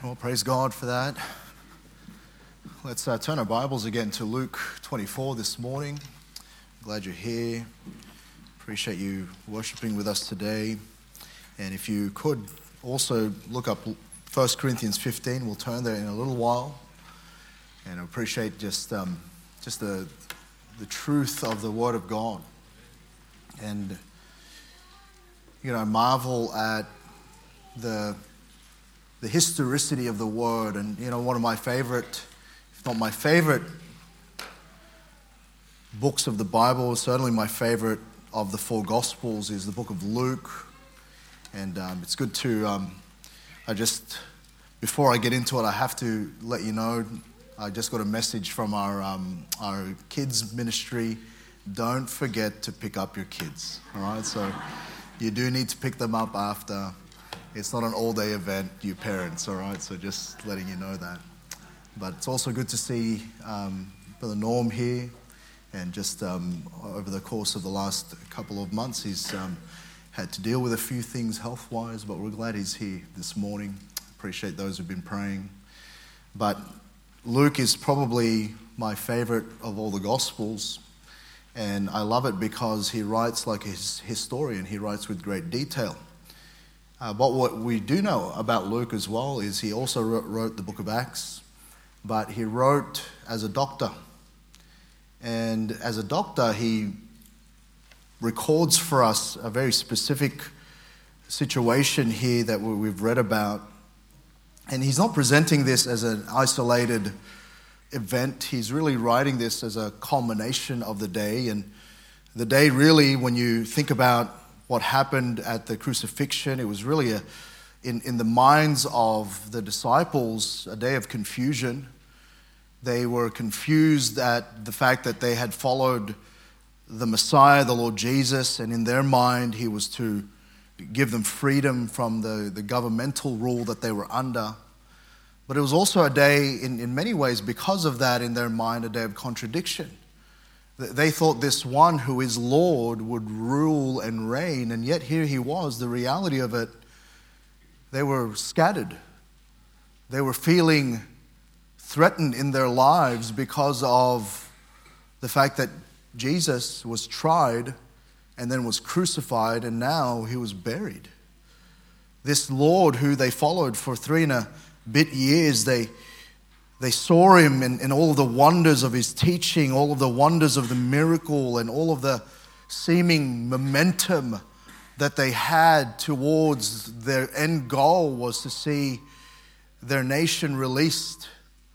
Well, praise God for that. Let's turn our Bibles again to Luke 24 this morning. Glad you're here. Appreciate you worshiping with us today. And if you could also look up 1 Corinthians 15, we'll turn there in a little while. And I appreciate just the truth of the Word of God. And, I marvel at the historicity of the Word. And, one of my favorite, if not my favorite, books of the Bible, certainly my favorite of the four Gospels, is the book of Luke. And it's good to, before I get into it, I have to let you know, I just got a message from our kids ministry. Don't forget to pick up your kids, all right? So you do need to pick them up after. It's not an all-day event, you parents, all right? So just letting you know that. But it's also good to see Brother Norm here. And just over the course of the last couple of months, he's had to deal with a few things health-wise, but we're glad he's here this morning. Appreciate those who've been praying. But Luke is probably my favorite of all the Gospels. And I love it because he writes like a historian. He writes with great detail. But what we do know about Luke as well is he also wrote the book of Acts, but he wrote as a doctor. And as a doctor, he records for us a very specific situation here that we've read about. And he's not presenting this as an isolated event. He's really writing this as a culmination of the day. And the day really, when you think about what happened at the crucifixion, it was really in the minds of the disciples, a day of confusion. They were confused at the fact that they had followed the Messiah, the Lord Jesus, and in their mind, he was to give them freedom from the governmental rule that they were under. But it was also a day, in many ways, because of that, in their mind, a day of contradiction. They thought this one who is Lord would rule and reign, and yet here he was. The reality of it, they were scattered. They were feeling threatened in their lives because of the fact that Jesus was tried and then was crucified, and now he was buried. This Lord who they followed for 3 and a bit years, they saw him in all of the wonders of his teaching, all of the wonders of the miracle, and all of the seeming momentum that they had towards their end goal was to see their nation released.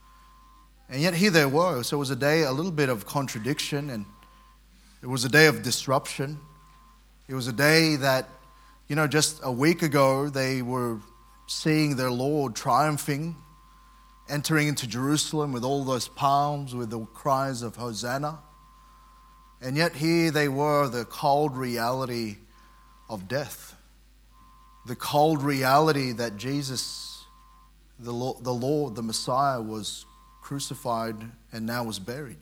And yet here they were. So it was a day, a little bit of contradiction, and it was a day of disruption. It was a day that, just a week ago, they were seeing their Lord triumphing, entering into Jerusalem with all those palms, with the cries of Hosanna. And yet here they were, the cold reality of death. The cold reality that Jesus, the Lord, the Messiah, was crucified and now was buried.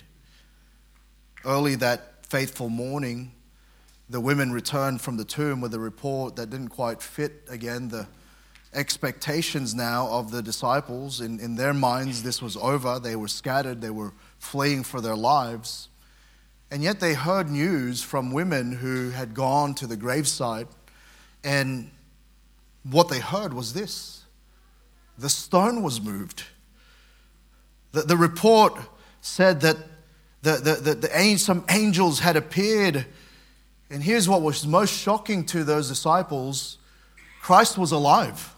Early that faithful morning, the women returned from the tomb with a report that didn't quite fit, again, the expectations now of the disciples. In their minds, this was over. They were scattered. They were fleeing for their lives. And yet they heard news from women who had gone to the graveside. And what they heard was this: the stone was moved. The report said that some angels had appeared. And here's what was most shocking to those disciples: Christ was alive.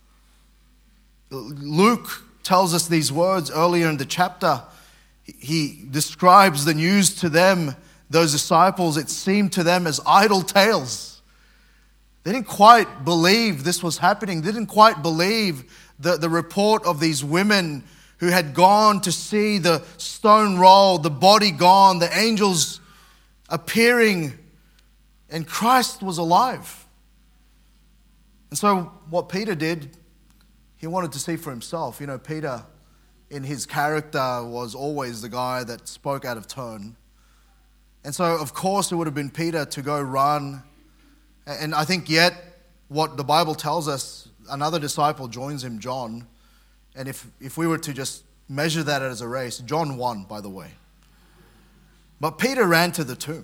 Luke tells us these words earlier in the chapter. He describes the news to them, those disciples. It seemed to them as idle tales. They didn't quite believe this was happening. They didn't quite believe the report of these women who had gone to see the stone rolled, the body gone, the angels appearing, and Christ was alive. And so what Peter did, he wanted to see for himself. Peter, in his character, was always the guy that spoke out of turn. And so, of course, it would have been Peter to go run. And I think yet what the Bible tells us, another disciple joins him, John, And if we were to just measure that as a race, John won, by the way. But Peter ran to the tomb.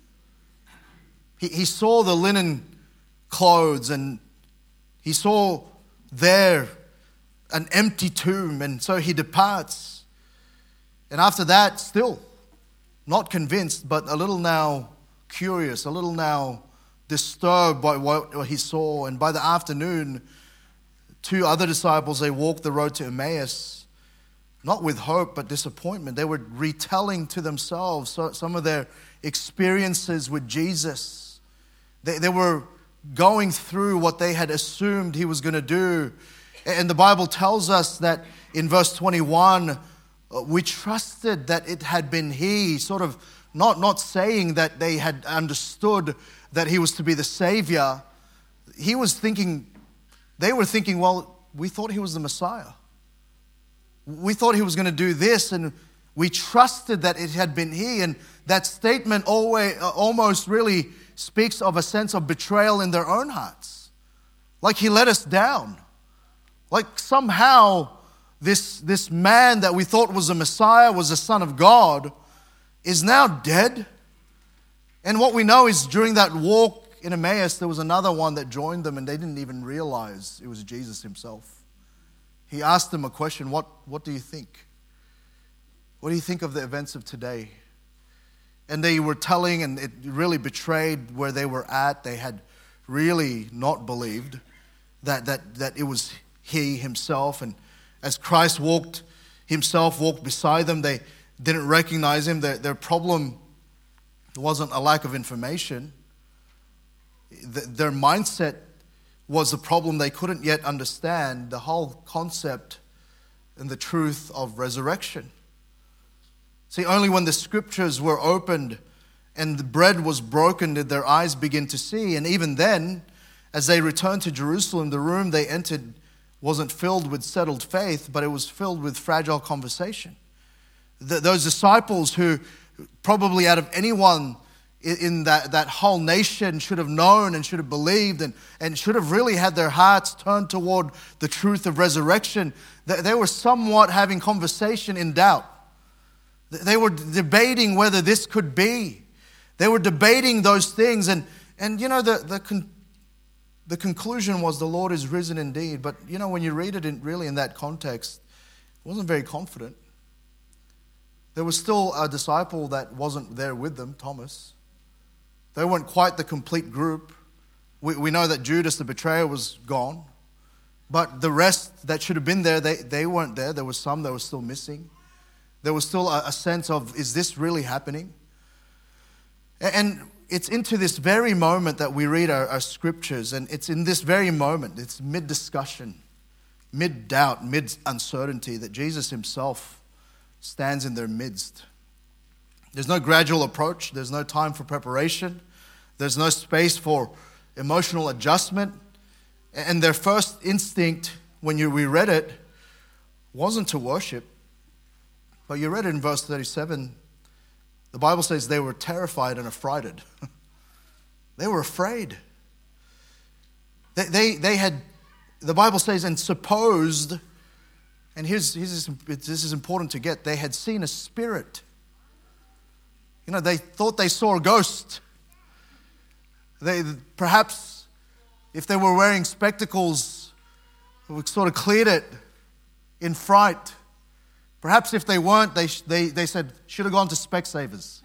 He saw the linen clothes, and he saw there an empty tomb, and so he departs. And after that, still not convinced, but a little now curious, a little now disturbed by what he saw. And by the afternoon, 2 other disciples, they walked the road to Emmaus, not with hope, but disappointment. They were retelling to themselves some of their experiences with Jesus. They were going through what they had assumed he was going to do. And the Bible tells us that in verse 21, we trusted that it had been he, sort of not saying that they had understood that he was to be the Savior. They were thinking, well, we thought he was the Messiah. We thought he was going to do this, and we trusted that it had been he. And that statement almost really speaks of a sense of betrayal in their own hearts. Like he let us down. Like somehow this man that we thought was the Messiah, was the Son of God, is now dead. And what we know is during that walk in Emmaus, there was another one that joined them, and they didn't even realize it was Jesus himself. He asked them a question, what do you think? What do you think of the events of today? And they were telling, and it really betrayed where they were at. They had really not believed that it was he himself. And as Christ walked beside them, they didn't recognize him. Their problem wasn't a lack of information. Their mindset was the problem. They couldn't yet understand the whole concept and the truth of resurrection. See, only when the scriptures were opened and the bread was broken did their eyes begin to see. And even then, as they returned to Jerusalem, the room they entered wasn't filled with settled faith, but it was filled with fragile conversation. Those disciples who probably out of anyone in that whole nation should have known and should have believed and should have really had their hearts turned toward the truth of resurrection, they were somewhat having conversation in doubt. They were debating whether this could be. They were debating those things. And you know, the conclusion was the Lord is risen indeed. But, you know, when you read it in that context, it wasn't very confident. There was still a disciple that wasn't there with them, Thomas. They weren't quite the complete group. We know that Judas, the betrayer, was gone. But the rest that should have been there, they weren't there. There was some that were still missing. There was still a sense of, is this really happening? And it's into this very moment that we read our scriptures, and it's in this very moment, it's mid-discussion, mid-doubt, mid-uncertainty, that Jesus himself stands in their midst. There's no gradual approach. There's no time for preparation. There's no space for emotional adjustment. And their first instinct, when we read it, wasn't to worship. But you read it in verse 37. The Bible says they were terrified and affrighted. They were afraid. They had, the Bible says, and supposed, and this is important to get, they had seen a spirit. You know, they thought they saw a ghost. They perhaps, if they were wearing spectacles, we sort of cleared it in fright. Perhaps if they weren't, they said, should have gone to Specsavers.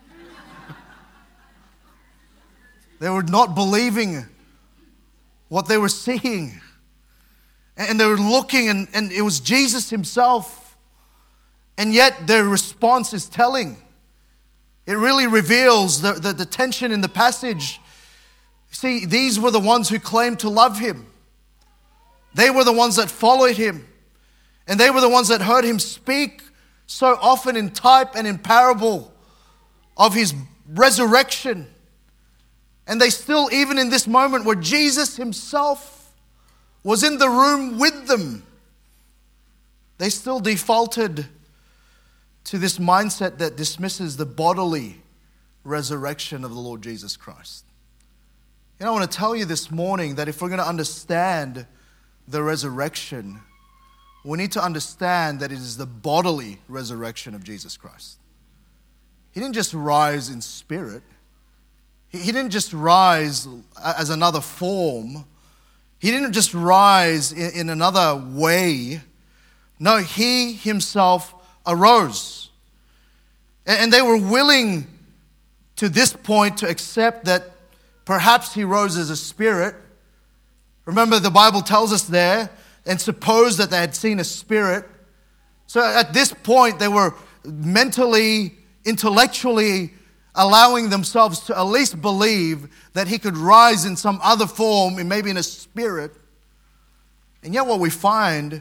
They were not believing what they were seeing. And they were looking, and it was Jesus himself. And yet their response is telling. It really reveals the tension in the passage. See, these were the ones who claimed to love him. They were the ones that followed him. And they were the ones that heard him speak so often in type and in parable of his resurrection. And they still, even in this moment where Jesus himself was in the room with them, they still defaulted to this mindset that dismisses the bodily resurrection of the Lord Jesus Christ. You know, I want to tell you this morning that if we're going to understand the resurrection, we need to understand that it is the bodily resurrection of Jesus Christ. He didn't just rise in spirit. He didn't just rise as another form. He didn't just rise in another way. No, he himself arose. And they were willing to this point to accept that perhaps he rose as a spirit. Remember, the Bible tells us there, and suppose that they had seen a spirit. So at this point, they were mentally, intellectually allowing themselves to at least believe that he could rise in some other form, and maybe in a spirit. And yet what we find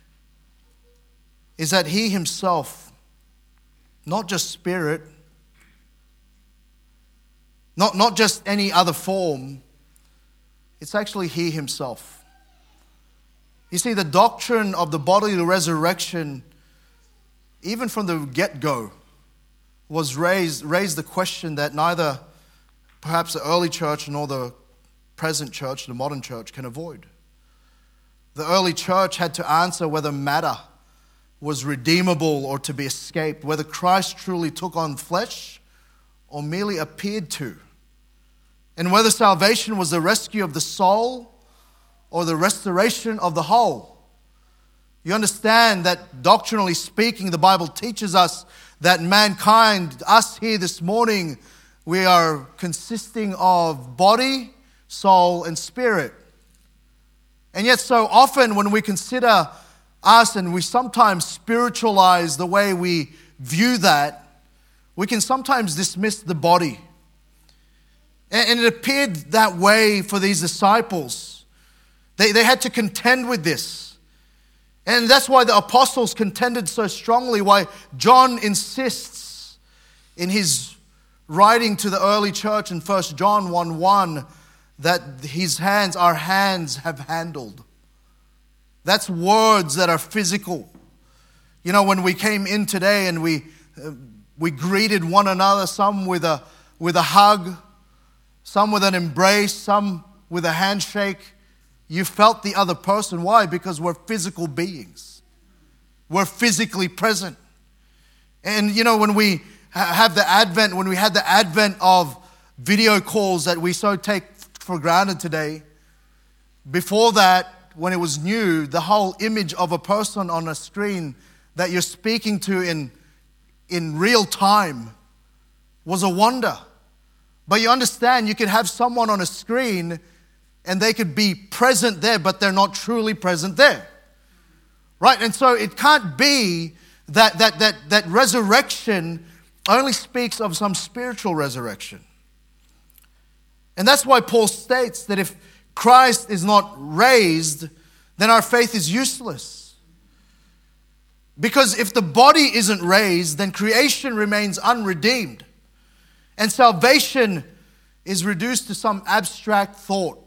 is that he himself, not just spirit, not just any other form, it's actually he himself. You see, the doctrine of the bodily resurrection, even from the get-go, was raised the question that neither perhaps the early church nor the present church, the modern church, can avoid. The early church had to answer whether matter was redeemable or to be escaped, whether Christ truly took on flesh or merely appeared to, and whether salvation was the rescue of the soul or the restoration of the whole. You understand that doctrinally speaking, the Bible teaches us that mankind, us here this morning, we are consisting of body, soul, and spirit. And yet so often when we consider us and we sometimes spiritualize the way we view that, we can sometimes dismiss the body. And it appeared that way for these disciples. They had to contend with this. And that's why the apostles contended so strongly, why John insists in his writing to the early church in 1 John 1:1 that our hands have handled. That's words that are physical. You know, when we came in today and we greeted one another, some with a hug, some with an embrace, some with a handshake, you felt the other person. Why? Because we're physical beings. We're physically present. And you know, when we had the advent of video calls that we so take for granted today, before that, when it was new, the whole image of a person on a screen that you're speaking to in real time was a wonder. But you understand, you could have someone on a screen and they could be present there, but they're not truly present there. Right? And so it can't be that resurrection only speaks of some spiritual resurrection. And that's why Paul states that if Christ is not raised, then our faith is useless. Because if the body isn't raised, then creation remains unredeemed. And salvation is reduced to some abstract thought.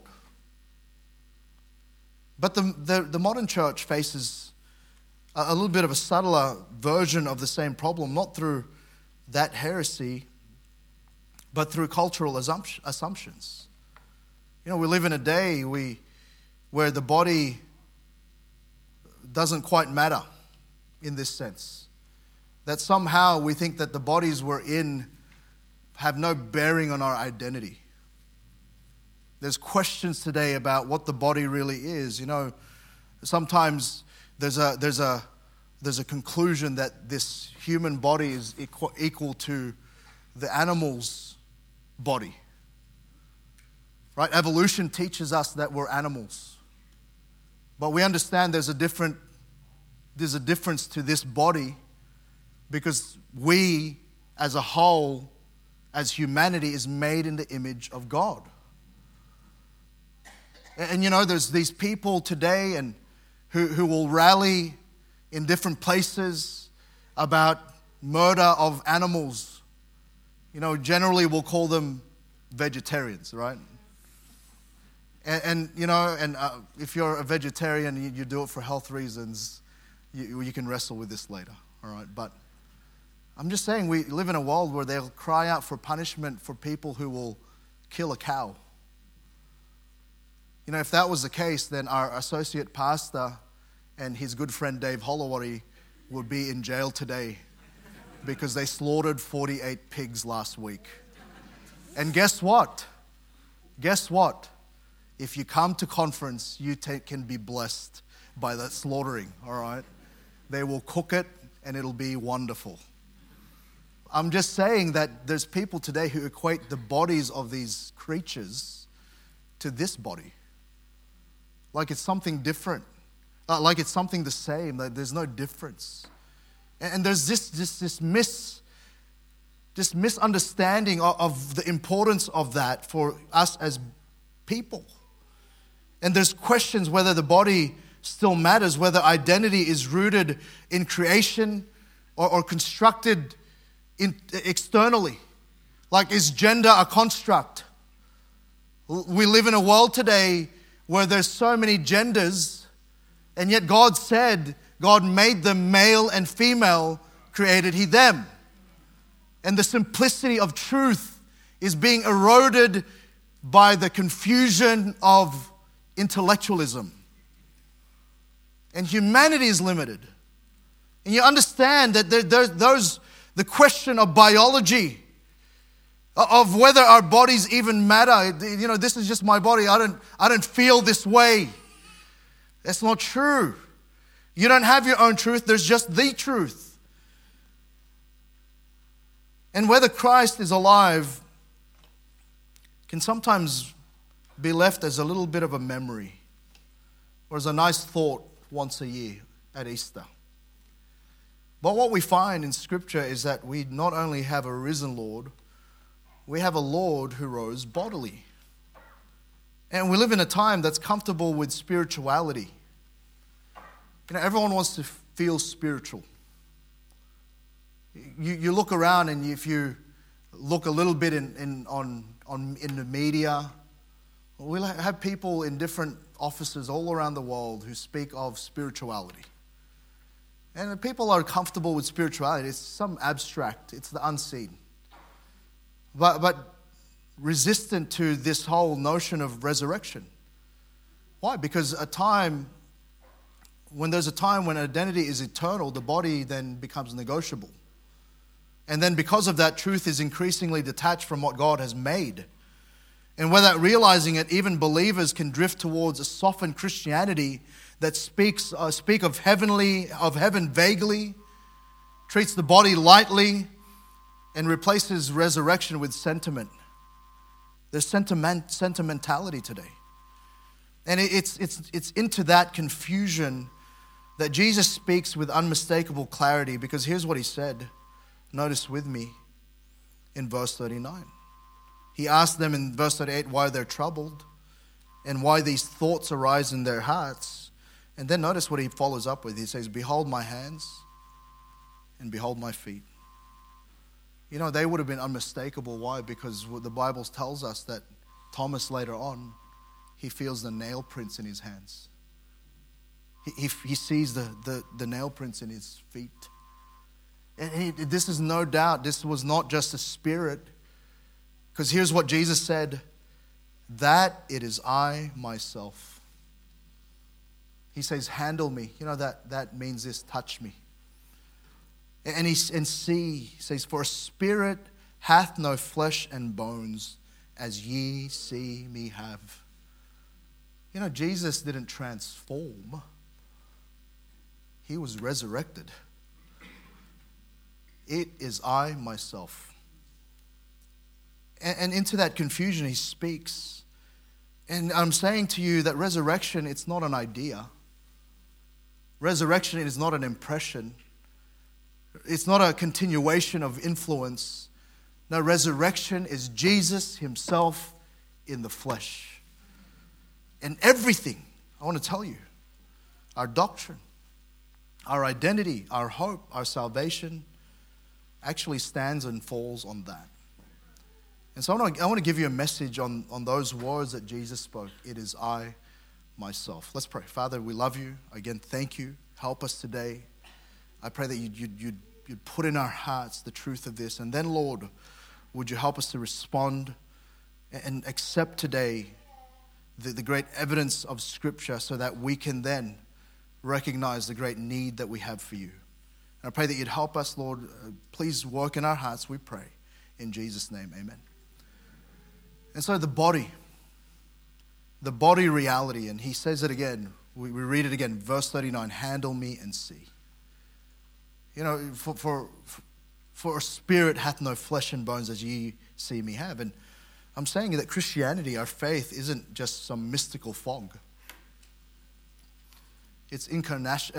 But the modern church faces a little bit of a subtler version of the same problem, not through that heresy, but through cultural assumptions. You know, we live in a day where the body doesn't quite matter in this sense. That somehow we think that the bodies we're in have no bearing on our identity. There's questions today about what the body really is. You know, sometimes there's a conclusion that this human body is equal to the animal's body. Right? Evolution teaches us that we're animals. But we understand there's a difference to this body because we as a whole, as humanity, is made in the image of God. And you know, there's these people today and who will rally in different places about murder of animals. You know, generally we'll call them vegetarians, right? And you know, if you're a vegetarian and you do it for health reasons, you can wrestle with this later, all right? But I'm just saying we live in a world where they'll cry out for punishment for people who will kill a cow. You know, if that was the case, then our associate pastor and his good friend Dave Holloway would be in jail today because they slaughtered 48 pigs last week. And guess what? Guess what? If you come to conference, you can be blessed by that slaughtering, all right? They will cook it and it'll be wonderful. I'm just saying that there's people today who equate the bodies of these creatures to this body. Like it's something different. Like it's something the same, that there's no difference. And there's this misunderstanding of the importance of that for us as people. And there's questions whether the body still matters, whether identity is rooted in creation or constructed externally. Like, is gender a construct? We live in a world today where there's so many genders, and yet God made them male and female, created He them. And the simplicity of truth is being eroded by the confusion of intellectualism. And humanity is limited. And you understand that the question of biology, of whether our bodies even matter. You know, this is just my body. I don't feel this way. That's not true. You don't have your own truth. There's just the truth. And whether Christ is alive can sometimes be left as a little bit of a memory or as a nice thought once a year at Easter. But what we find in Scripture is that we not only have a risen Lord, we have a Lord who rose bodily. And we live in a time that's comfortable with spirituality. You know, everyone wants to feel spiritual. You look around, and if you look a little bit in the media, we'll have people in different offices all around the world who speak of spirituality. And people are comfortable with spirituality. It's some abstract. It's the unseen. But resistant to this whole notion of resurrection. Why? Because when there's a time when identity is eternal, the body then becomes negotiable. And then because of that, truth is increasingly detached from what God has made. And without realizing it, even believers can drift towards a softened Christianity that speak of heaven vaguely, treats the body lightly, and replaces resurrection with sentiment. There's sentimentality today. And it's into that confusion that Jesus speaks with unmistakable clarity, because here's what He said. Notice with me in verse 39. He asked them in verse 38 why they're troubled and why these thoughts arise in their hearts. And then notice what He follows up with. He says, behold my hands and behold my feet. You know, they would have been unmistakable. Why? Because the Bible tells us that Thomas later on, he feels the nail prints in his hands. He sees the nail prints in his feet. And this is no doubt, this was not just a spirit. Because here's what Jesus said, that it is I myself. He says, handle me. You know, that means this, touch me. And he says, for a spirit hath no flesh and bones, as ye see me have. You know, Jesus didn't transform. He was resurrected. It is I myself. And into that confusion He speaks. And I'm saying to you that resurrection, it's not an idea. Resurrection is not an impression. It's not a continuation of influence. No, resurrection is Jesus Himself in the flesh. And everything, I want to tell you, our doctrine, our identity, our hope, our salvation actually stands and falls on that. And so I want to give you a message on those words that Jesus spoke. It is I myself. Let's pray. Father, we love You. Again, thank You. Help us today. I pray that you'd put in our hearts the truth of this. And then, Lord, would You help us to respond and accept today the great evidence of Scripture, so that we can then recognize the great need that we have for you. And I pray that you'd help us, Lord. Please work in our hearts, we pray. In Jesus' name, amen. And so the body reality, and he says it again. We read it again, verse 39, handle me and see. You know, for a spirit hath no flesh and bones as ye see me have. And I'm saying that Christianity, our faith, isn't just some mystical fog. It's incarnation,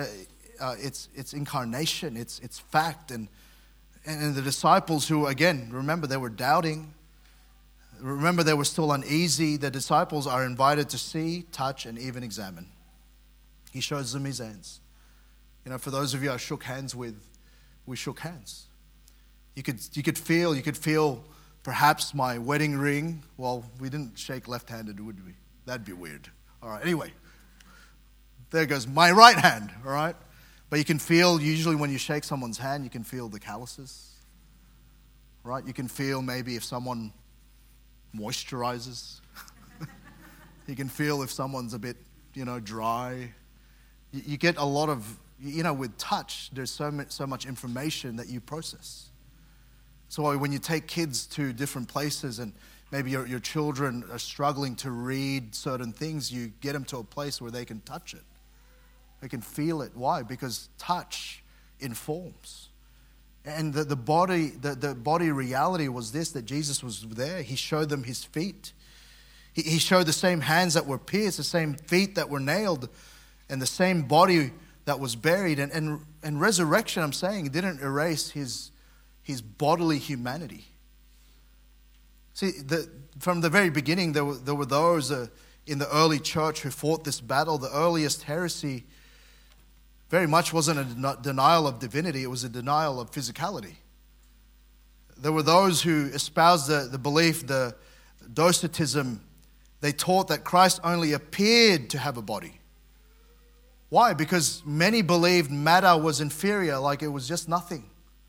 it's fact. And the disciples who, again, remember they were doubting. Remember they were still uneasy. The disciples are invited to see, touch, and even examine. He shows them his hands. You know, for those of you I shook hands with, we shook hands. You could feel perhaps my wedding ring. Well, we didn't shake left-handed, would we? That'd be weird. All right, anyway. There goes my right hand, all right? But you can feel, usually when you shake someone's hand, you can feel the calluses, right? You can feel maybe if someone moisturizes. You can feel if someone's a bit, dry. You get a lot of, with touch, there's so much information that you process. So when you take kids to different places and maybe your children are struggling to read certain things, you get them to a place where they can touch it. They can feel it. Why? Because touch informs. And the body reality was this, that Jesus was there. He showed them his feet. He showed the same hands that were pierced, the same feet that were nailed, and the same body that was buried. And resurrection, I'm saying, it didn't erase his bodily humanity. See, from the very beginning, there were those in the early church who fought this battle. The earliest heresy very much wasn't a denial of divinity, it was a denial of physicality. There were those who espoused the belief, the Docetism. They taught that Christ only appeared to have a body. Why? Because many believed matter was inferior, like it was just nothing.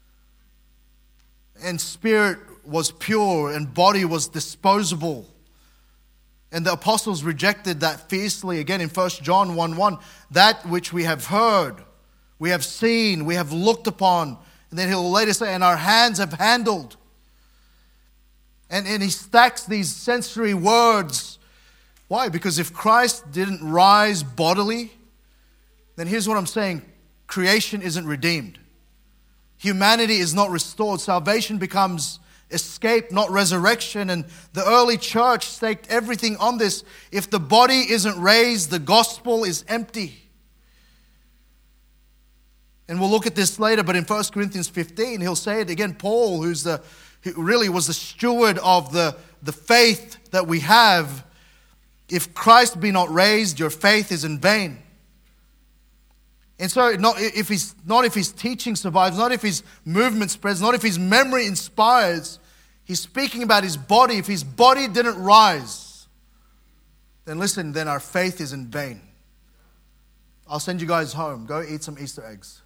And spirit was pure and body was disposable. And the apostles rejected that fiercely. Again, in 1 John 1:1, that which we have heard, we have seen, we have looked upon. And then he'll later say, and our hands have handled. And he stacks these sensory words. Why? Because if Christ didn't rise bodily, then here's what I'm saying. Creation isn't redeemed. Humanity is not restored. Salvation becomes escape, not resurrection. And the early church staked everything on this. If the body isn't raised, the gospel is empty. And we'll look at this later, but in 1 Corinthians 15, he'll say it again. Paul, who really was the steward of the faith that we have, if Christ be not raised, your faith is in vain. And so not if his teaching survives, not if his movement spreads, not if his memory inspires. He's speaking about his body. If his body didn't rise, then listen, then our faith is in vain. I'll send you guys home. Go eat some Easter eggs.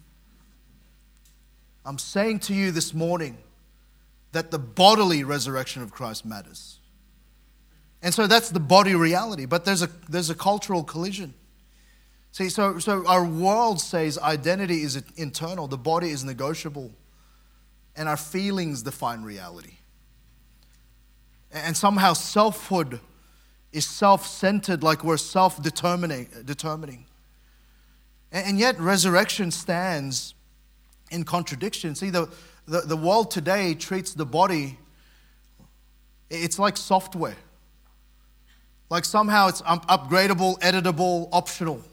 I'm saying to you this morning that the bodily resurrection of Christ matters. And so that's the body reality. But there's a cultural collision. See, so our world says identity is internal, the body is negotiable, and our feelings define reality. And somehow selfhood is self-centered, like we're self-determining. And yet resurrection stands in contradiction. See, the world today treats the body, it's like software. Like somehow it's upgradable, editable, optional.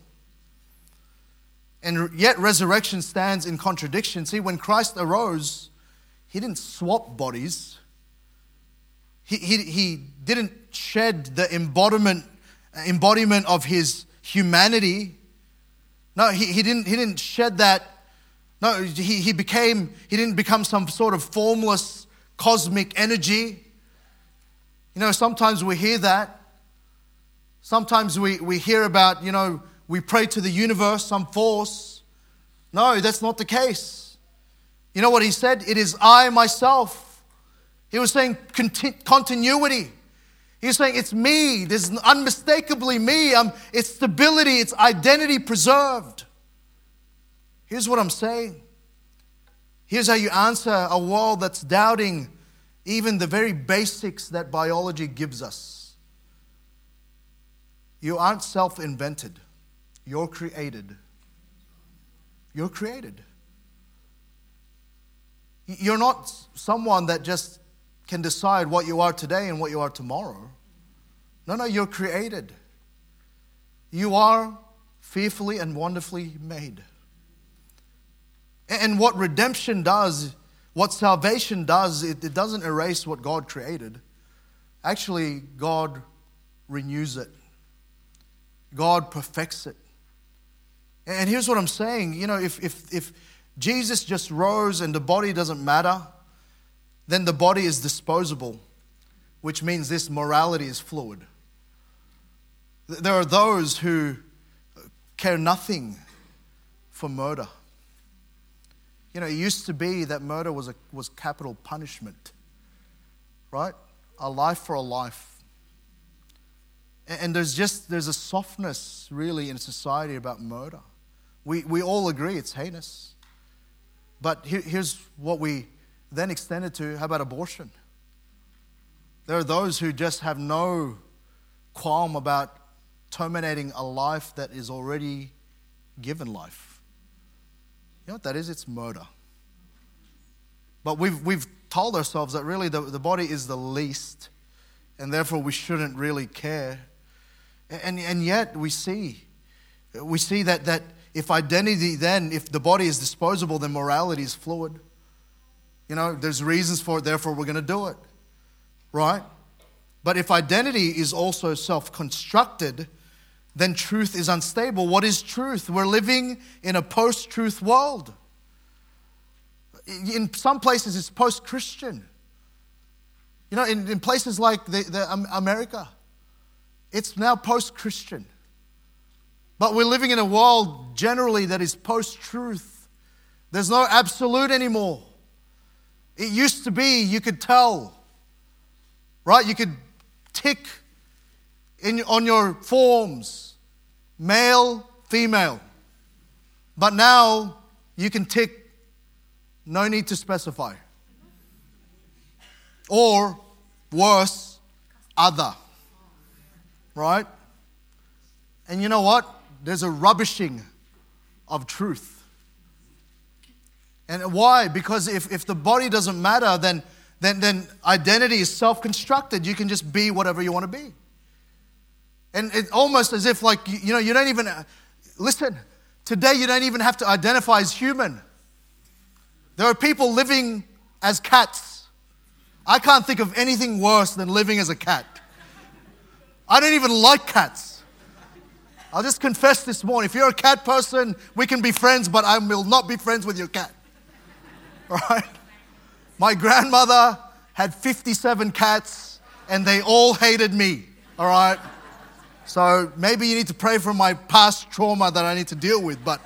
And yet resurrection stands in contradiction. See, when Christ arose, he didn't swap bodies. He didn't shed the embodiment of his humanity. No, he didn't shed that. No, he didn't become some sort of formless cosmic energy. Sometimes we hear that. Sometimes we hear about, we pray to the universe, some force. No, that's not the case. You know what he said? It is I, myself. He was saying continuity. He's saying, it's me. This is unmistakably me. It's stability. It's identity preserved. Here's what I'm saying. Here's how you answer a world that's doubting even the very basics that biology gives us. You aren't self-invented. You're created. You're created. You're not someone that just can decide what you are today and what you are tomorrow. No, you're created. You are fearfully and wonderfully made. And what redemption does, what salvation does, it doesn't erase what God created. Actually, God renews it. God perfects it. And here's what I'm saying. You know, if Jesus just rose and the body doesn't matter, then the body is disposable, which means this morality is fluid. There are those who care nothing for murder. You know, it used to be that murder was capital punishment, right? A life for a life. And there's a softness really in society about murder. We all agree it's heinous. But here's what we then extended to, how about abortion? There are those who just have no qualm about terminating a life that is already given life. You know what that is? It's murder. But we've told ourselves that really the body is the least, and therefore we shouldn't really care. And yet we see that if identity then, if the body is disposable, then morality is fluid. You know, there's reasons for it, therefore we're going to do it. Right? But if identity is also self-constructed, then truth is unstable. What is truth? We're living in a post-truth world. In some places, it's post-Christian. You know, in places like America, it's now post-Christian. But we're living in a world generally that is post-truth. There's no absolute anymore. It used to be you could tell, right? You could tick on your forms, male, female. But now you can tick, no need to specify. Or worse, other. Right? And you know what? There's a rubbishing of truth. And why? Because if the body doesn't matter, then identity is self-constructed. You can just be whatever you want to be. And it's almost as if like, you know, you don't even, listen, today you don't even have to identify as human. There are people living as cats. I can't think of anything worse than living as a cat. I don't even like cats. I'll just confess this morning. If you're a cat person, we can be friends, but I will not be friends with your cat. Right? My grandmother had 57 cats, and they all hated me. All right? So maybe you need to pray for my past trauma that I need to deal with. But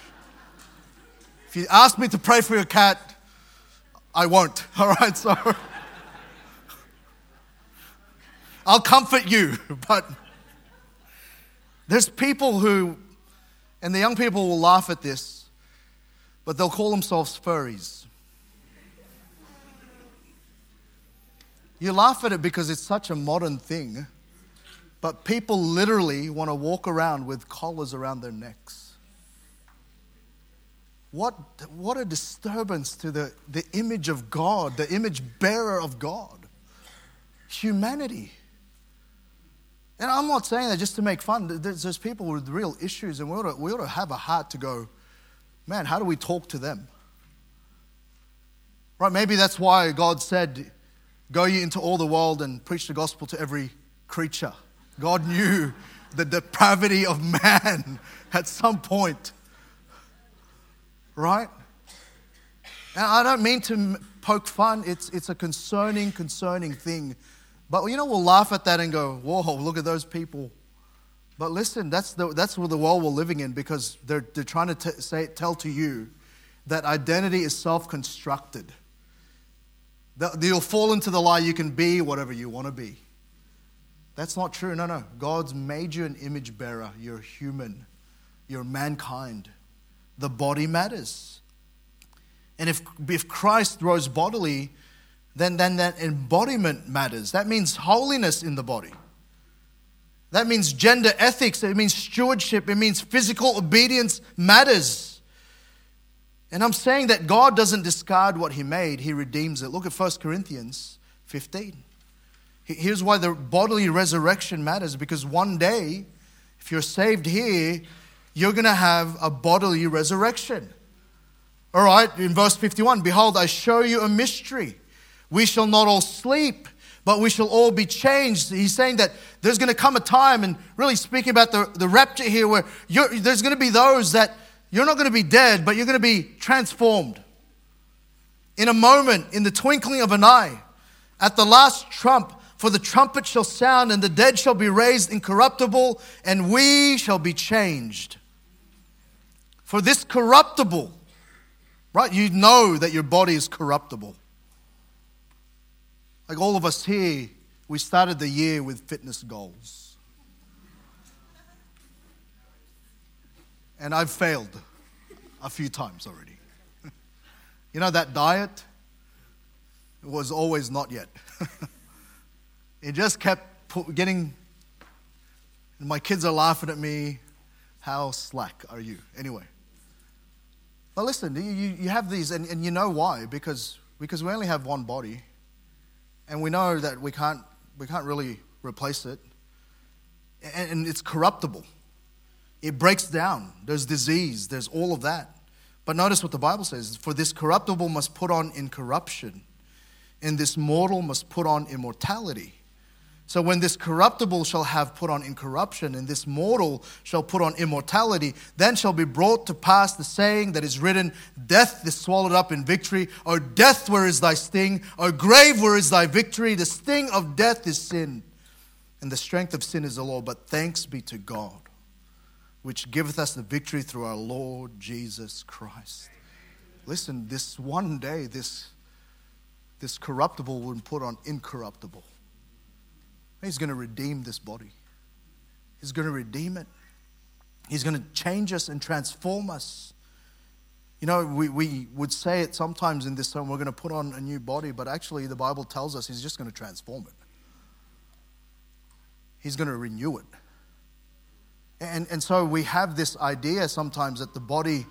if you ask me to pray for your cat, I won't. All right? So I'll comfort you. But there's people who, and the young people will laugh at this, but they'll call themselves furries. You laugh at it because it's such a modern thing, but people literally want to walk around with collars around their necks. What a disturbance to the image of God, the image bearer of God. Humanity. And I'm not saying that just to make fun. There's people with real issues, and we ought to have a heart to go, man, how do we talk to them? Right, maybe that's why God said, go ye into all the world and preach the gospel to every creature. God knew the depravity of man at some point. Right? And I don't mean to poke fun. It's a concerning thing. But, you know, we'll laugh at that and go, whoa, look at those people. But listen, that's the world we're living in, because they're trying to tell to you that identity is self-constructed. You'll fall into the lie you can be whatever you want to be. That's not true. No. God's made you an image bearer. You're human. You're mankind. The body matters. And if Christ rose bodily, then that embodiment matters. That means holiness in the body. That means gender ethics. It means stewardship. It means physical obedience matters. And I'm saying that God doesn't discard what He made. He redeems it. Look at 1 Corinthians 15. Here's why the bodily resurrection matters. Because one day, if you're saved here, you're going to have a bodily resurrection. All right, in verse 51, behold, I show you a mystery. We shall not all sleep, but we shall all be changed. He's saying that there's going to come a time, and really speaking about the rapture here, where there's going to be those that you're not going to be dead, but you're going to be transformed. In a moment, in the twinkling of an eye, at the last trump, for the trumpet shall sound, and the dead shall be raised incorruptible, and we shall be changed. For this corruptible, right? You know that your body is corruptible. Like all of us here, we started the year with fitness goals. And I've failed a few times already. You know, that diet was always not yet. It just kept getting, my kids are laughing at me. How slack are you? Anyway. But listen, you have these, and you know why? Because we only have one body. And we know that we can't really replace it. And it's corruptible. It breaks down. There's disease. There's all of that. But notice what the Bible says. For this corruptible must put on incorruption, and this mortal must put on immortality. So when this corruptible shall have put on incorruption, and this mortal shall put on immortality, then shall be brought to pass the saying that is written, death is swallowed up in victory. O death, where is thy sting? O grave, where is thy victory? The sting of death is sin, and the strength of sin is the law. But thanks be to God, which giveth us the victory through our Lord Jesus Christ. Listen, this one day, this corruptible will put on incorruptible. He's going to redeem this body. He's going to redeem it. He's going to change us and transform us. You know, we would say it sometimes in this sermon, we're going to put on a new body, but actually the Bible tells us He's just going to transform it. He's going to renew it. And so we have this idea sometimes that the body,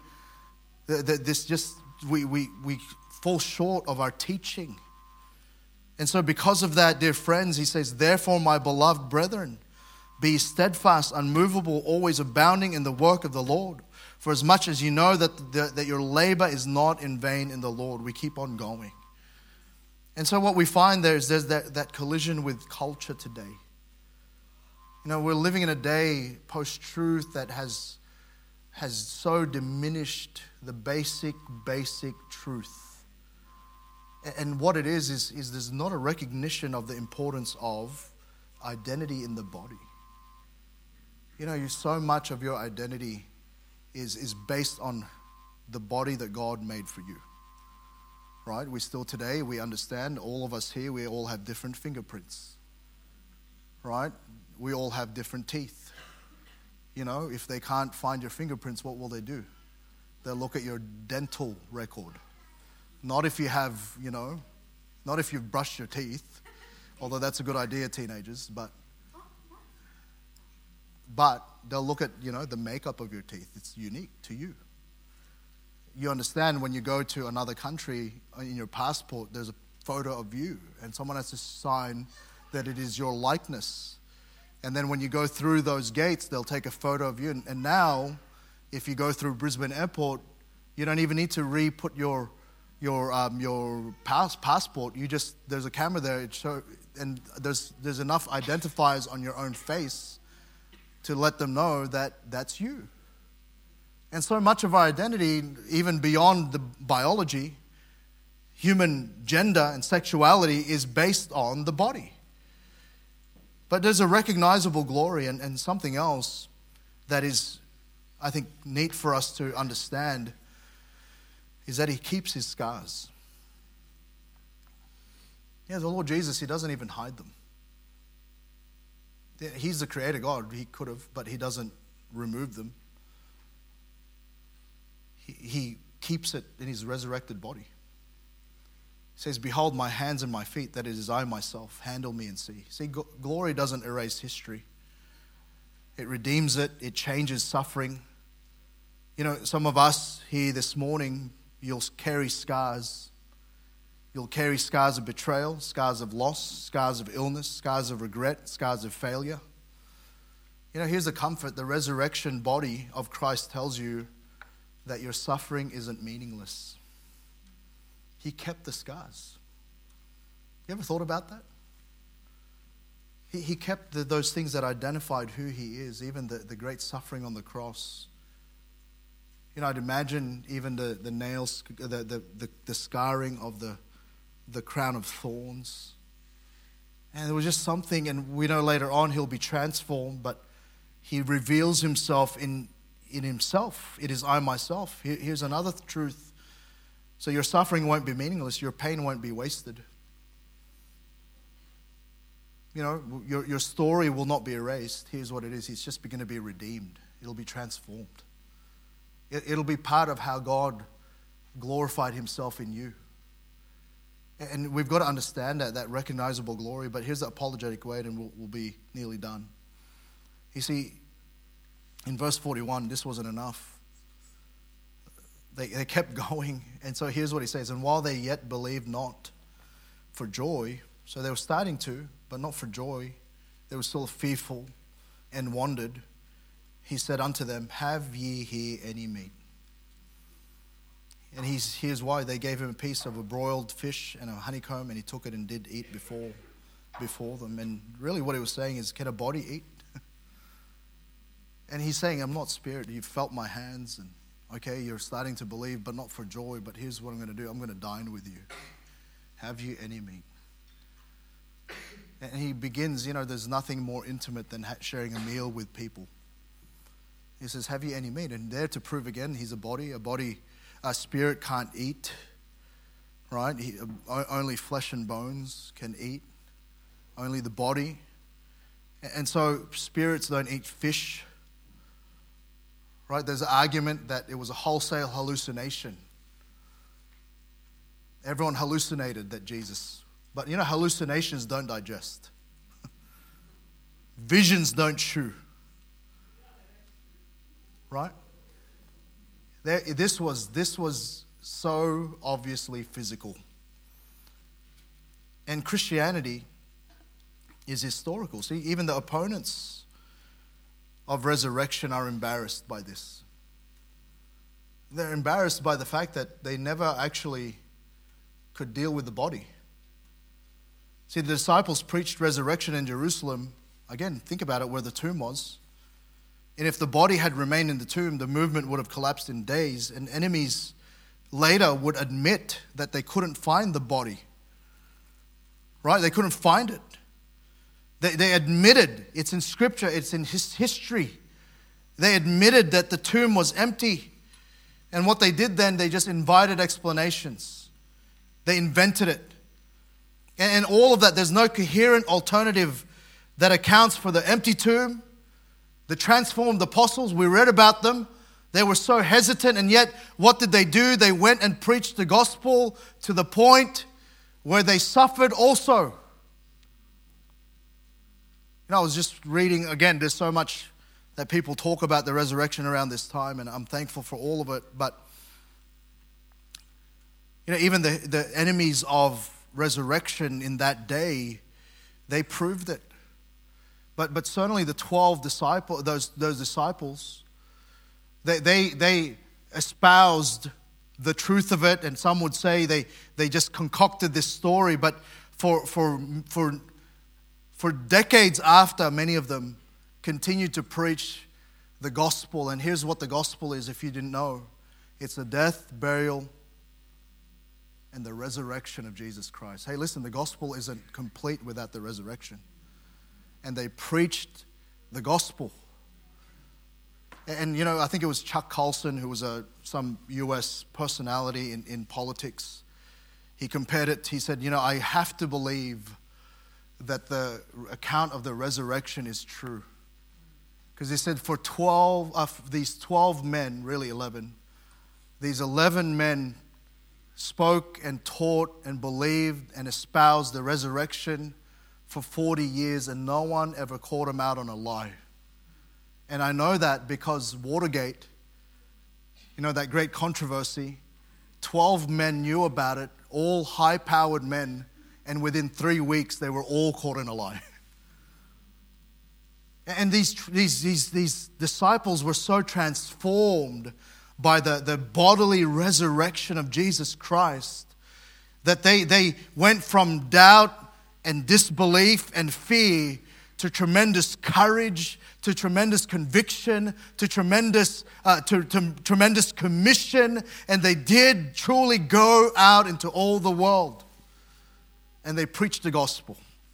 we fall short of our teaching. And so because of that, dear friends, he says, therefore, my beloved brethren, be steadfast, unmovable, always abounding in the work of the Lord. For as much as you know that your labor is not in vain in the Lord, we keep on going. And so what we find there's that collision with culture today. You know, we're living in a day post-truth that has so diminished the basic truth. And what it is there's not a recognition of the importance of identity in the body. You know, so much of your identity is based on the body that God made for you. Right? We understand, all of us here, we all have different fingerprints. Right? We all have different teeth. You know, if they can't find your fingerprints, what will they do? They'll look at your dental record. Not if you've brushed your teeth, although that's a good idea, teenagers, but they'll look at, the makeup of your teeth. It's unique to you. You understand when you go to another country, in your passport, there's a photo of you, and someone has to sign that it is your likeness. And then when you go through those gates, they'll take a photo of you. And now, if you go through Brisbane Airport, you don't even need to re-put your passport. There's a camera there, and there's enough identifiers on your own face to let them know that that's you. And so much of our identity, even beyond the biology, human gender and sexuality is based on the body. But there's a recognizable glory and something else that is, I think, neat for us to understand is that He keeps His scars. Yeah, the Lord Jesus, He doesn't even hide them. He's the creator God. He could have, but he doesn't remove them. He keeps it in his resurrected body. He says, behold my hands and my feet, that it is I myself. Handle me and see. See, glory doesn't erase history. It redeems it. It changes suffering. You know, some of us here this morning, you'll carry scars. You'll carry scars of betrayal, scars of loss, scars of illness, scars of regret, scars of failure. You know, here's the comfort. The resurrection body of Christ tells you that your suffering isn't meaningless. He kept the scars. You ever thought about that? He kept those things that identified who he is, even the great suffering on the cross. You know, I'd imagine even the nails, the scarring of the crown of thorns. And there was just something, and we know later on he'll be transformed, but he reveals himself in himself. It is I myself. Here's another truth. So your suffering won't be meaningless. Your pain won't be wasted. You know, your story will not be erased. Here's what it is. It's just going to be redeemed. It'll be transformed. It'll be part of how God glorified himself in you. And we've got to understand that recognizable glory. But here's the apologetic word, and we'll be nearly done. You see, in verse 41, this wasn't enough. They kept going. And so here's what he says. And while they yet believed not for joy, so they were starting to, but not for joy, they were still fearful and wondered. He said unto them, have ye here any meat? And here's why. They gave him a piece of a broiled fish and a honeycomb, and he took it and did eat before them. And really what he was saying is, can a body eat? And he's saying, I'm not spirit. You've felt my hands, and okay, you're starting to believe, but not for joy. But here's what I'm going to do. I'm going to dine with you. Have you any meat? And he begins, you know, there's nothing more intimate than sharing a meal with people. He says, have you any meat? And there to prove again, he's a spirit can't eat, right? Only flesh and bones can eat, only the body. And so spirits don't eat fish, right? There's an argument that it was a wholesale hallucination. Everyone hallucinated that Jesus, but you know, hallucinations don't digest. Visions don't chew. Right? This was so obviously physical. And Christianity is historical. See, even the opponents of resurrection are embarrassed by this. They're embarrassed by the fact that they never actually could deal with the body. See, the disciples preached resurrection in Jerusalem. Again, think about it, where the tomb was. And if the body had remained in the tomb, the movement would have collapsed in days, and enemies later would admit that they couldn't find the body. Right? They couldn't find it. They admitted, it's in Scripture, it's in history. They admitted that the tomb was empty. And what they did then, they just invited explanations. They invented it. And all of that, there's no coherent alternative that accounts for the empty tomb. The transformed apostles, we read about them. They were so hesitant, and yet what did they do? They went and preached the gospel to the point where they suffered also. You know, I was just reading, again, there's so much that people talk about the resurrection around this time, and I'm thankful for all of it. But, you know, even the enemies of resurrection in that day, they proved it. But certainly the 12 disciples, those disciples, they espoused the truth of it, and some would say they just concocted this story. But for decades after, many of them continued to preach the gospel. And here's what the gospel is, if you didn't know: it's the death, burial, and the resurrection of Jesus Christ. Hey, listen, the gospel isn't complete without the resurrection. And they preached the gospel. And, you know, I think it was Chuck Colson, who was some U.S. personality in politics. He compared it, he said, you know, I have to believe that the account of the resurrection is true. Because he said for 12 of these 12 men, really 11, these 11 men spoke and taught and believed and espoused the resurrection for 40 years, and no one ever called them out on a lie. And I know that because Watergate, that great controversy, 12 men knew about it, all high-powered men, and within 3 weeks they were all caught in a lie. And these disciples were so transformed by the bodily resurrection of Jesus Christ that they went from doubt and disbelief and fear to tremendous courage, to tremendous conviction, to tremendous commission, and they did truly go out into all the world and they preached the gospel.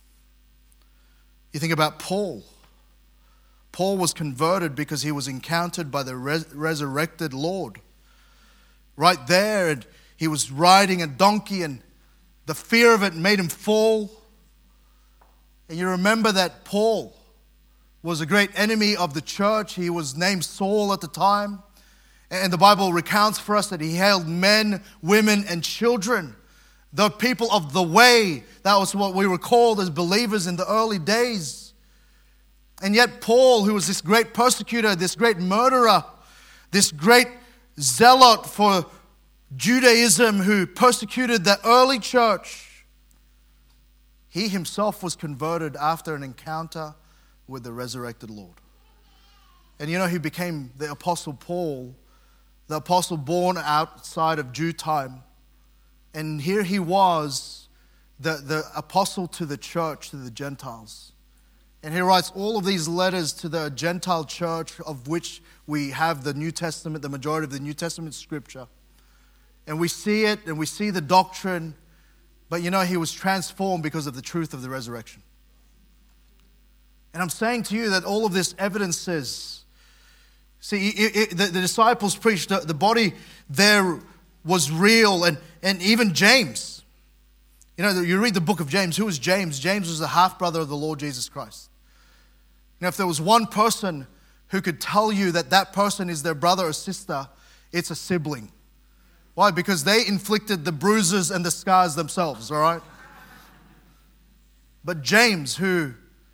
You think about Paul. Paul was converted because he was encountered by the resurrected Lord. Right there, and he was riding a donkey and the fear of it made him fall. And you remember that Paul was a great enemy of the church. He was named Saul at the time. And the Bible recounts for us that he hailed men, women, and children. The people of the way. That was what we were called as believers in the early days. And yet Paul, who was this great persecutor, this great murderer, this great zealot for Judaism who persecuted the early church, he himself was converted after an encounter with the resurrected Lord. And he became the Apostle Paul, the apostle born outside of due time. And here he was, the apostle to the church, to the Gentiles. And he writes all of these letters to the Gentile church, of which we have the New Testament, the majority of the New Testament scripture. And we see it, and we see the doctrine. But he was transformed because of the truth of the resurrection. And I'm saying to you that all of this evidence says, the disciples preached, the body there was real, and even James. You read the book of James. Who was James? James was the half-brother of the Lord Jesus Christ. If there was one person who could tell you that person is their brother or sister, it's a sibling. Why? Because they inflicted the bruises and the scars themselves, all right? But James, who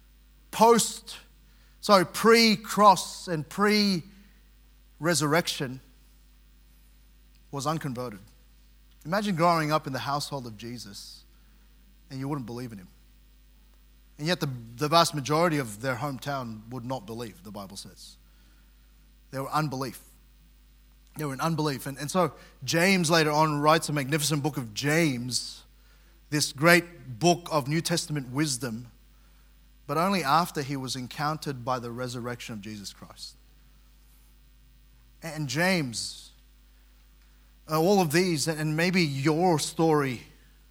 pre-cross and pre-resurrection was unconverted. Imagine growing up in the household of Jesus and you wouldn't believe in him. And yet the vast majority of their hometown would not believe, the Bible says. They were unbelief. They were in unbelief. And so James later on writes a magnificent book of James, this great book of New Testament wisdom, but only after he was encountered by the resurrection of Jesus Christ. And James, all of these, and maybe your story,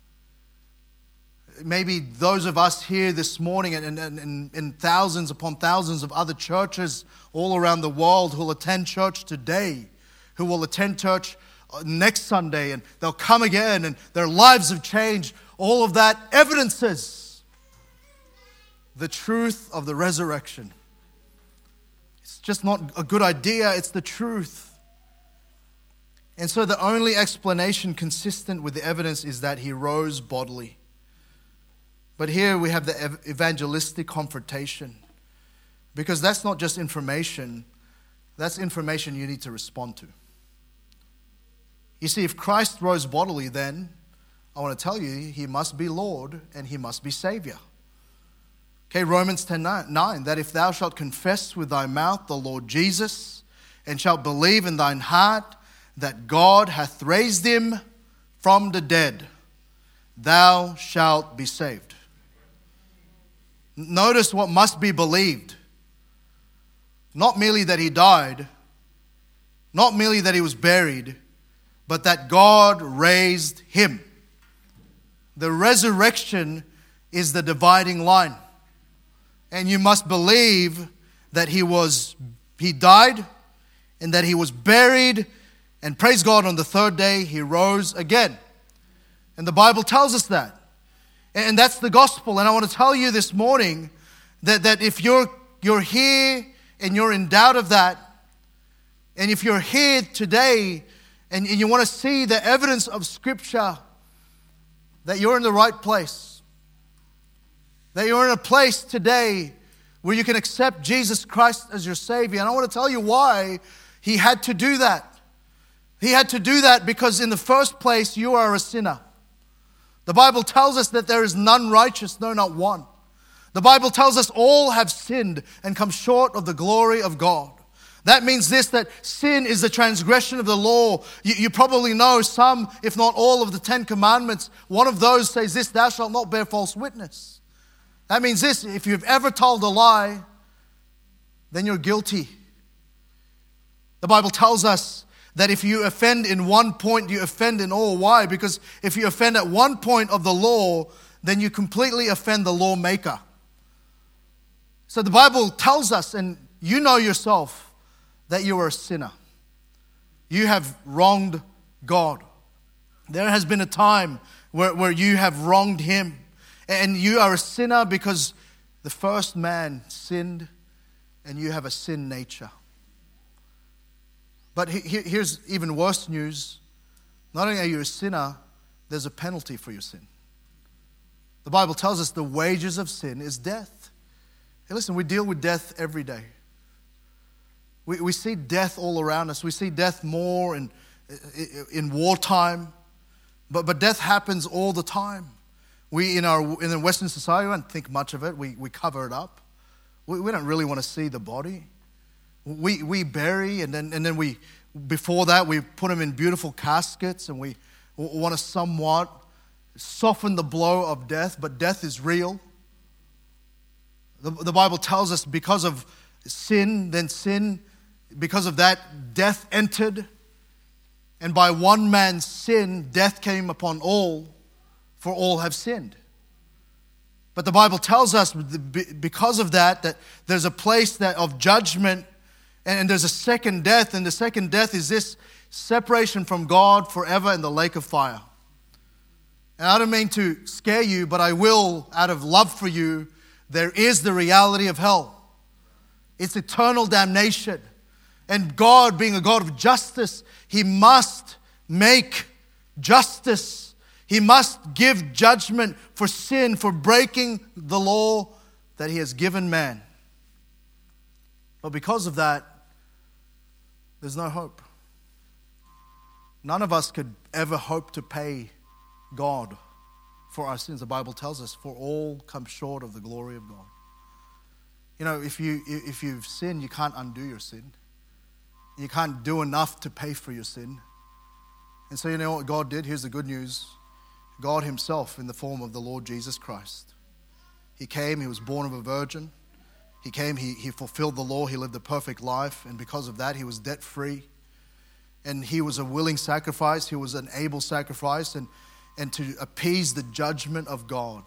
maybe those of us here this morning and thousands upon thousands of other churches all around the world who will attend church today, who will attend church next Sunday, and they'll come again and their lives have changed. All of that evidences the truth of the resurrection. It's just not a good idea, it's the truth. And so the only explanation consistent with the evidence is that he rose bodily. But here we have the evangelistic confrontation, because that's not just information, that's information you need to respond to. You see, if Christ rose bodily, then I want to tell you, he must be Lord and he must be Savior. Okay, Romans 10:9, that if thou shalt confess with thy mouth the Lord Jesus, and shalt believe in thine heart that God hath raised him from the dead, thou shalt be saved. Notice what must be believed. Not merely that he died, not merely that he was buried, but that God raised him. The resurrection is the dividing line. And you must believe that he died and that he was buried, and praise God, on the third day he rose again. And the Bible tells us that. And that's the gospel. And I want to tell you this morning that if you're here and you're in doubt of that, and if you're here today and you want to see the evidence of Scripture, that you're in the right place. That you're in a place today where you can accept Jesus Christ as your Savior. And I want to tell you why He had to do that. He had to do that because in the first place, you are a sinner. The Bible tells us that there is none righteous, no, not one. The Bible tells us all have sinned and come short of the glory of God. That means this, that sin is the transgression of the law. You probably know some, if not all, of the 10 Commandments. One of those says this, thou shalt not bear false witness. That means this, if you've ever told a lie, then you're guilty. The Bible tells us that if you offend in one point, you offend in all. Why? Because if you offend at one point of the law, then you completely offend the lawmaker. So the Bible tells us, and you know yourself, that you are a sinner. You have wronged God. There has been a time where you have wronged Him. And you are a sinner because the first man sinned and you have a sin nature. But here's even worse news. Not only are you a sinner, there's a penalty for your sin. The Bible tells us the wages of sin is death. Hey, listen, we deal with death every day. We see death all around us. We see death more in wartime. But death happens all the time. We in the Western society, we don't think much of it. We cover it up. We don't really want to see the body. We bury and then we before that we put them in beautiful caskets and we want to somewhat soften the blow of death. But death is real. The Bible tells us because of sin, because of that, death entered. And by one man's sin, death came upon all, for all have sinned. But the Bible tells us because of that there's a place of judgment and there's a second death. And the second death is this separation from God forever in the lake of fire. And I don't mean to scare you, but I will, out of love for you, there is the reality of hell. It's eternal damnation. And God, being a God of justice, He must make justice. He must give judgment for sin, for breaking the law that He has given man. But because of that, there's no hope. None of us could ever hope to pay God for our sins. The Bible tells us, for all come short of the glory of God. You know, if you've sinned, you can't undo your sin. You can't do enough to pay for your sin. And so you know what God did? Here's the good news. God Himself, in the form of the Lord Jesus Christ. He came, He was born of a virgin. He came, He fulfilled the law, He lived a perfect life. And because of that, He was debt-free. And He was a willing sacrifice. He was an able sacrifice. And to appease the judgment of God.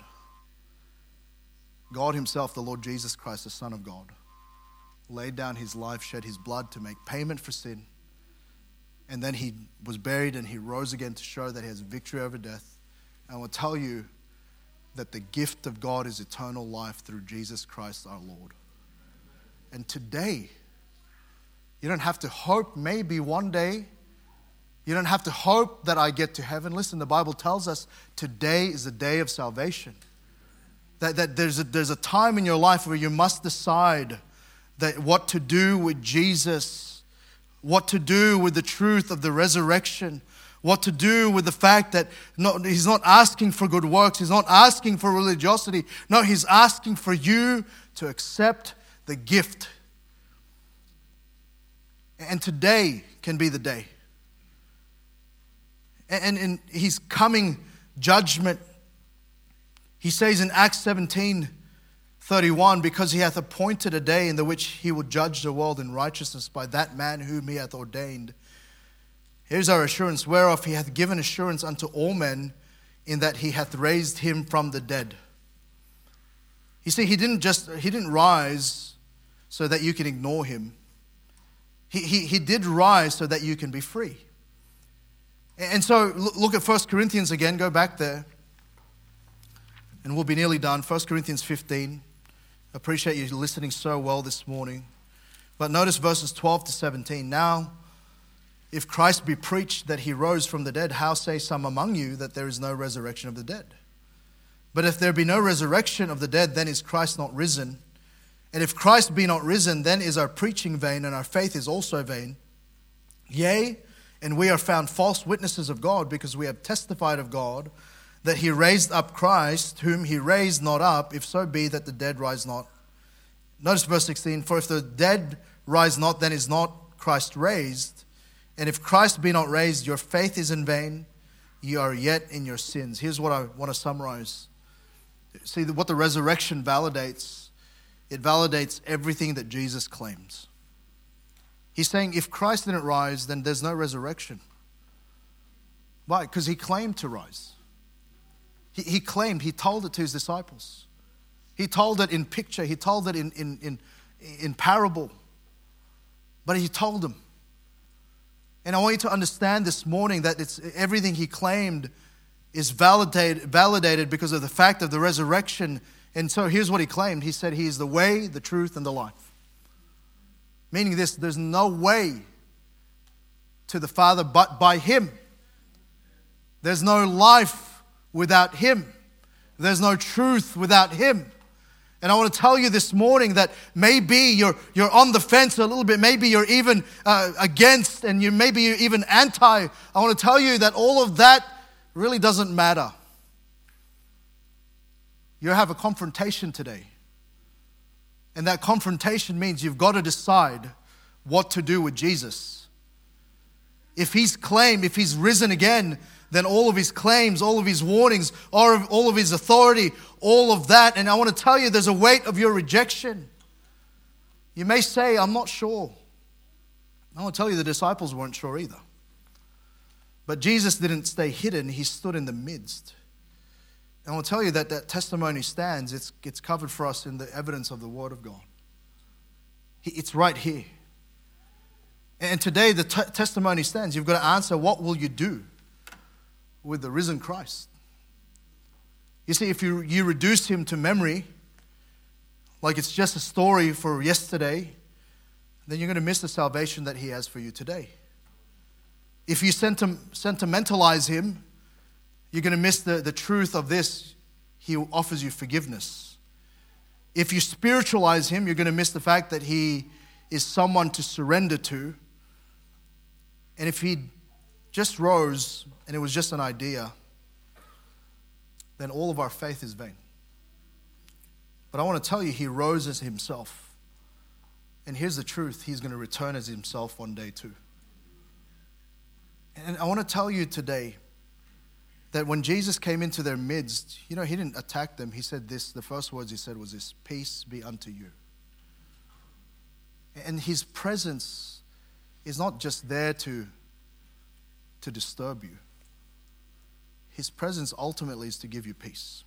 God Himself, the Lord Jesus Christ, the Son of God, laid down His life, shed His blood to make payment for sin. And then He was buried and He rose again to show that He has victory over death. And I will tell you that the gift of God is eternal life through Jesus Christ our Lord. And today, you don't have to hope maybe one day. You don't have to hope that I get to heaven. Listen, the Bible tells us today is the day of salvation. That there's a time in your life where you must decide that what to do with Jesus, what to do with the truth of the resurrection, what to do with the fact that He's not asking for good works, He's not asking for religiosity. No, He's asking for you to accept the gift. And today can be the day. And in His coming judgment, He says in Acts 17:31, because He hath appointed a day in the which He will judge the world in righteousness by that man whom He hath ordained. Here's our assurance, whereof He hath given assurance unto all men, in that He hath raised Him from the dead. You see, He didn't rise so that you can ignore Him. He did rise so that you can be free. And so look at 1 Corinthians again, go back there. And we'll be nearly done. 1 Corinthians 15. I appreciate you listening so well this morning. But notice verses 12 to 17. Now, if Christ be preached that he rose from the dead, how say some among you that there is no resurrection of the dead? But if there be no resurrection of the dead, then is Christ not risen? And if Christ be not risen, then is our preaching vain, and our faith is also vain. Yea, and we are found false witnesses of God, because we have testified of God that he raised up Christ, whom he raised not up, if so be that the dead rise not. Notice verse 16, for if the dead rise not, then is not Christ raised. And if Christ be not raised, your faith is in vain, ye are yet in your sins. Here's what I want to summarize. See, what the resurrection validates, it validates everything that Jesus claims. He's saying if Christ didn't rise, then there's no resurrection. Why? Because he claimed to rise. He claimed, he told it to his disciples. He told it in picture, he told it in parable. But he told them. And I want you to understand this morning that it's everything he claimed is validated because of the fact of the resurrection. And so here's what he claimed. He said he is the way, the truth, and the life. Meaning this, there's no way to the Father but by him. There's no life without him. There's no truth without him. And I want to tell you this morning that maybe you're on the fence a little bit. Maybe you're even against, and maybe you're even anti. I want to tell you that all of that really doesn't matter. You have a confrontation today. And that confrontation means you've got to decide what to do with Jesus. If he's risen again, then all of his claims, all of his warnings, all of his authority, all of that. And I want to tell you, there's a weight of your rejection. You may say, I'm not sure. I want to tell you, the disciples weren't sure either. But Jesus didn't stay hidden. He stood in the midst. And I want to tell you that testimony stands. It's covered for us in the evidence of the Word of God. It's right here. And today the testimony stands. You've got to answer, what will you do with the risen Christ? You see, if you reduce him to memory, like it's just a story for yesterday, then you're going to miss the salvation that he has for you today. If you sentimentalize him, you're going to miss the truth of this. He offers you forgiveness. If you spiritualize him, you're going to miss the fact that he is someone to surrender to. And if he just rose and it was just an idea, then all of our faith is vain. But I want to tell you, he rose as himself. And here's the truth, he's going to return as himself one day too. And I want to tell you today that when Jesus came into their midst, he didn't attack them. He said this, the first words he said was this, peace be unto you. And his presence is not just there to disturb you. His presence ultimately is to give you peace.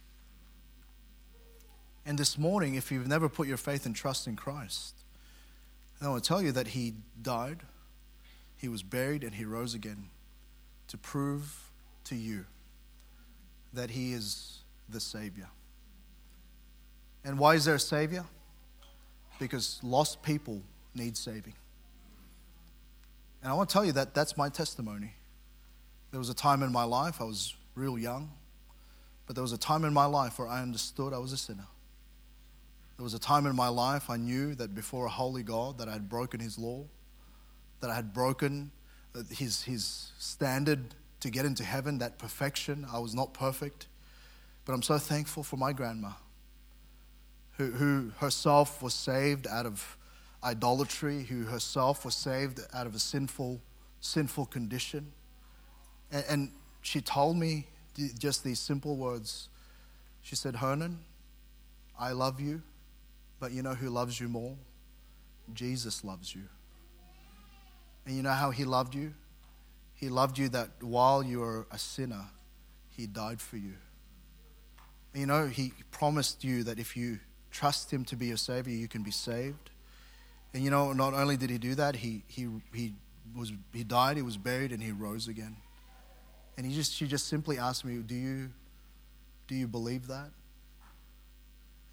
And this morning, if you've never put your faith and trust in Christ, I want to tell you that he died, he was buried, and he rose again to prove to you that he is the Savior. And why is there a Savior? Because lost people need saving. And I want to tell you that that's my testimony. There was a time in my life, I was real young, but there was a time in my life where I understood I was a sinner. There was a time in my life I knew that before a holy God that I had broken his law, that I had broken his standard to get into heaven, that perfection. I was not perfect, but I'm so thankful for my grandma who herself was saved out of idolatry, who herself was saved out of a sinful condition. And she told me just these simple words. She said, Hernan, I love you, but you know who loves you more? Jesus loves you. And you know how he loved you? He loved you that while you were a sinner, he died for you. And he promised you that if you trust him to be your Savior, you can be saved. And not only did he do that, he died, he was buried, and he rose again. And she just simply asked me, do you believe that?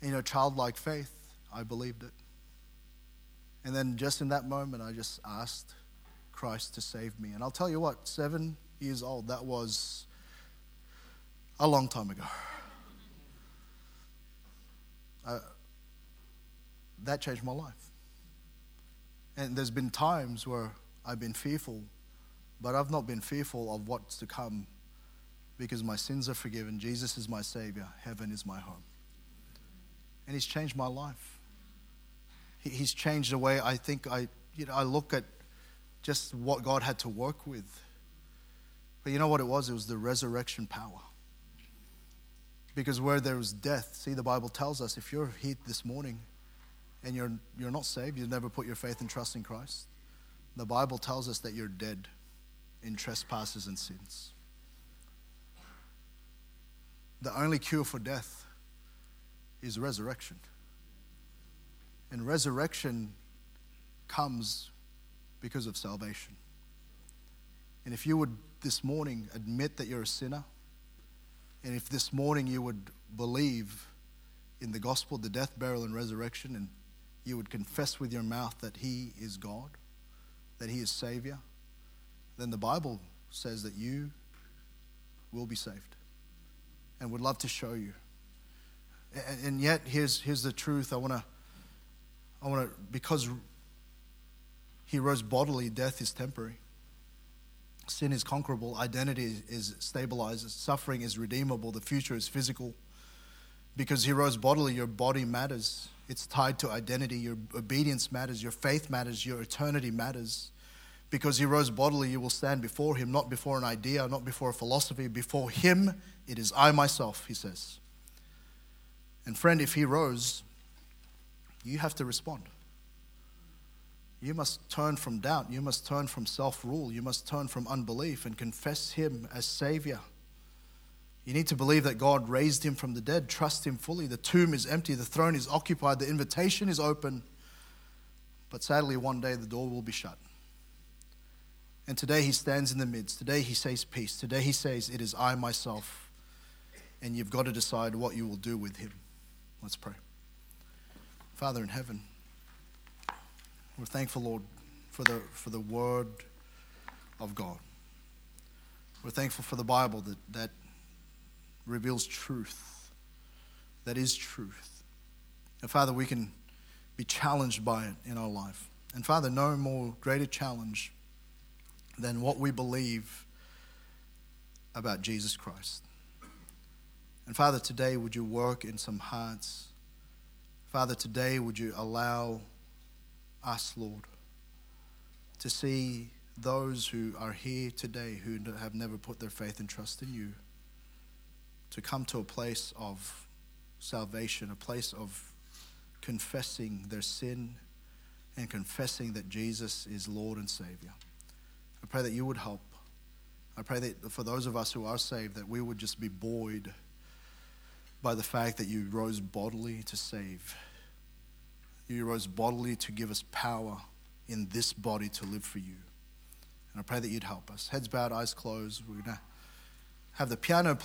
Childlike faith, I believed it. And then just in that moment, I just asked Christ to save me. And I'll tell you what, 7 years old, that was a long time ago. That changed my life. And there's been times where I've been fearful, but I've not been fearful of what's to come because my sins are forgiven. Jesus is my Savior. Heaven is my home. And He's changed my life. He's changed the way I think I look at just what God had to work with. But you know what it was? It was the resurrection power. Because where there was death, see, the Bible tells us if you're here this morning and you're not saved, you've never put your faith and trust in Christ, the Bible tells us that you're dead in trespasses and sins. The only cure for death is resurrection. And resurrection comes because of salvation. And if you would this morning admit that you're a sinner, and if this morning you would believe in the gospel, the death, burial, and resurrection, and you would confess with your mouth that He is God, that He is Savior, then the Bible says that you will be saved. And would love to show you. And yet, here's the truth. I want to, because He rose bodily, death is temporary. Sin is conquerable. Identity is stabilized. Suffering is redeemable. The future is physical. Because He rose bodily, your body matters. It's tied to identity. Your obedience matters. Your faith matters. Your eternity matters. Because He rose bodily, you will stand before Him, not before an idea, not before a philosophy. Before Him, it is I myself, He says. And friend, if He rose, you have to respond. You must turn from doubt. You must turn from self-rule. You must turn from unbelief and confess Him as Savior. You need to believe that God raised Him from the dead. Trust Him fully. The tomb is empty. The throne is occupied. The invitation is open. But sadly, one day the door will be shut. And today He stands in the midst. Today He says peace. Today He says, it is I myself. And you've got to decide what you will do with Him. Let's pray. Father in heaven, we're thankful, Lord, for the word of God. We're thankful for the Bible that reveals truth, that is truth. And Father, we can be challenged by it in our life. And Father, no more greater challenge than what we believe about Jesus Christ. And Father, today would you work in some hearts? Father, today would you allow us, Lord, to see those who are here today who have never put their faith and trust in you, to come to a place of salvation, a place of confessing their sin and confessing that Jesus is Lord and Savior. I pray that you would help. I pray that for those of us who are saved, that we would just be buoyed by the fact that you rose bodily to save. You rose bodily to give us power in this body to live for you. And I pray that you'd help us. Heads bowed, eyes closed. We're going to have the piano